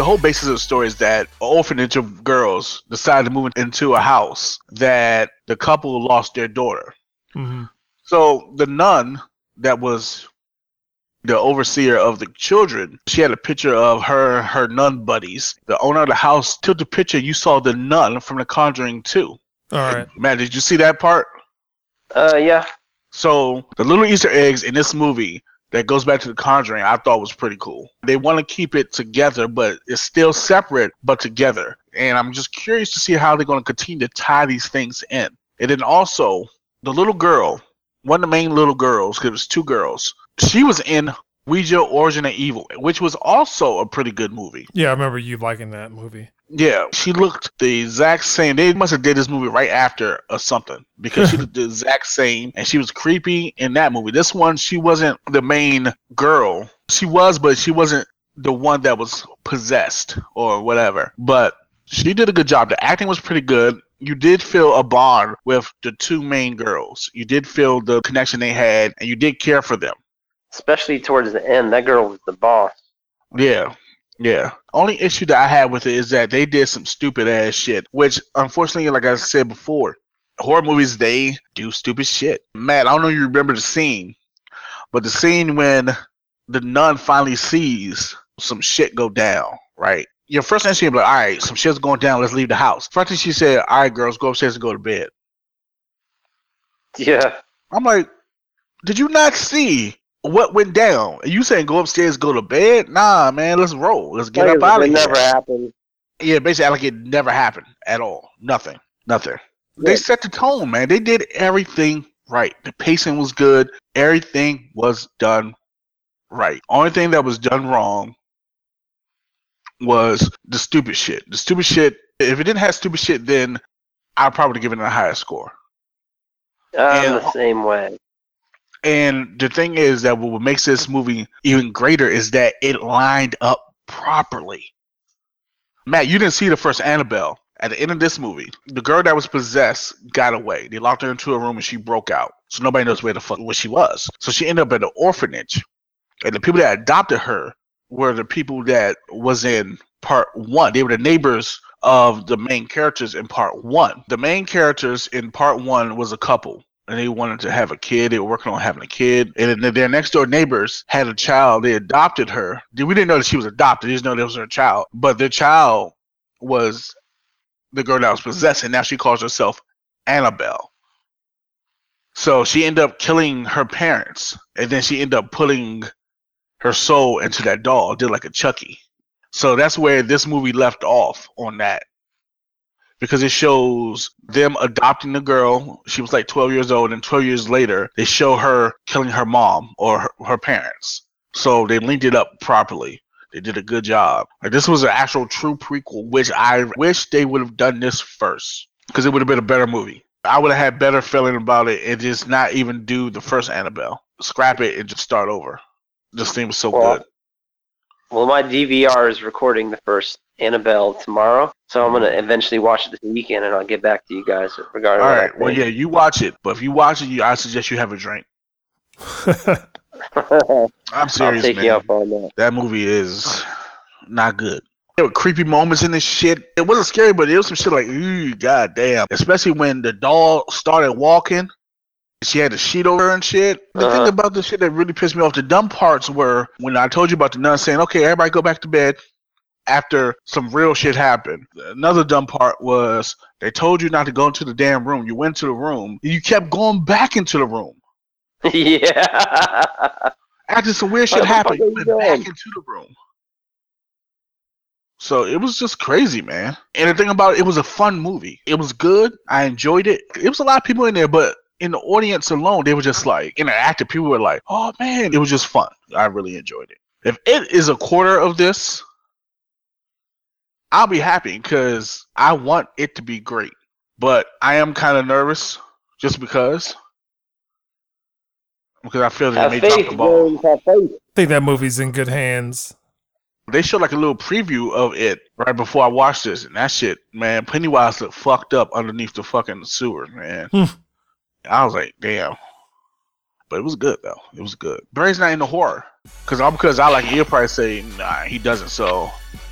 The whole basis of the story is that an orphanage of girls decided to move into a house that the couple lost their daughter. Mm-hmm. So the nun that was the overseer of the children, she had a picture of her nun buddies. The owner of the house took the picture. You saw the nun from The Conjuring 2. All right. Matt, did you see that part? Yeah. So the little Easter eggs in this movie that goes back to The Conjuring, I thought was pretty cool. They want to keep it together, but it's still separate, but together. And I'm just curious to see how they're going to continue to tie these things in. And then also, the little girl, one of the main little girls, because it was two girls, she was in Ouija Origin of Evil, which was also a pretty good movie. Yeah, I remember you liking that movie. Yeah, she looked the exact same. They must have did this movie right after or something, because she looked the exact same, and she was creepy in that movie. This one, she wasn't the main girl. She was, but she wasn't the one that was possessed or whatever. But she did a good job. The acting was pretty good. You did feel a bond with the two main girls. You did feel the connection they had, and you did care for them. Especially towards the end, that girl was the boss. Yeah. Yeah. Only issue that I had with it is that they did some stupid ass shit, which unfortunately, like I said before, horror movies, they do stupid shit. Matt, I don't know if you remember the scene, but the scene when the nun finally sees some shit go down, right? Your first instinct is like, all right, some shit's going down, let's leave the house. First thing she said, all right, girls, go upstairs and go to bed. Yeah. I'm like, did you not see what went down? And you saying go upstairs, go to bed? Nah, man, let's roll. Let's get up out of here. It never happened. Yeah, basically like it never happened at all. Nothing. They set the tone, man. They did everything right. The pacing was good. Everything was done right. Only thing that was done wrong was the stupid shit. The stupid shit, if it didn't have stupid shit, then I'd probably give it a higher score. I'm the same way. And the thing is that what makes this movie even greater is that it lined up properly. Matt, you didn't see the first Annabelle. At the end of this movie, the girl that was possessed got away. They locked her into a room and she broke out. So nobody knows where she was. So she ended up at an orphanage. And the people that adopted her were the people that was in part 1. They were the neighbors of the main characters in part 1. The main characters in part 1 was a couple. And they wanted to have a kid. They were working on having a kid. And then their next door neighbors had a child. They adopted her. We didn't know that she was adopted. They just know that was her child. But their child was the girl that was possessed. And now she calls herself Annabelle. So she ended up killing her parents. And then she ended up putting her soul into that doll. Did like a Chucky. So that's where this movie left off on that. Because it shows them adopting the girl. She was like 12 years old, and 12 years later, they show her killing her mom or her parents. So they linked it up properly. They did a good job. Like, this was an actual true prequel, which I wish they would have done this first, because it would have been a better movie. I would have had better feeling about it and just not even do the first Annabelle. Scrap it and just start over. This thing was so good. Well, my DVR is recording the first Annabelle tomorrow, so I'm going to eventually watch it this weekend, and I'll get back to you guys regarding all right, well, yeah, you watch it, but if you watch it, I suggest you have a drink. I'm serious, I'll take man. you up on that. That movie is not good. There were creepy moments in this shit. It wasn't scary, but it was some shit like, ooh, goddamn. Especially when the doll started walking. She had a sheet over her and shit. The thing about the shit that really pissed me off, the dumb parts were when I told you about the nun saying, okay, everybody go back to bed after some real shit happened. Another dumb part was they told you not to go into the damn room. You went to the room. And you kept going back into the room. Yeah. After some weird shit happened, you went back into the room. So it was just crazy, man. And the thing about it was a fun movie. It was good. I enjoyed it. It was a lot of people in there, but in the audience alone, they were just like interactive. People were like, oh man, it was just fun. I really enjoyed it. If it is a quarter of this, I'll be happy because I want it to be great. But I am kind of nervous just because I feel that they may drop the ball. I think that movie's in good hands. They showed like a little preview of it right before I watched this, and that shit, man, Pennywise looked fucked up underneath the fucking sewer, man. I was like, damn. But it was good, though. It was good. Barry's not into horror. Because I like, he'll probably say, nah, he doesn't. So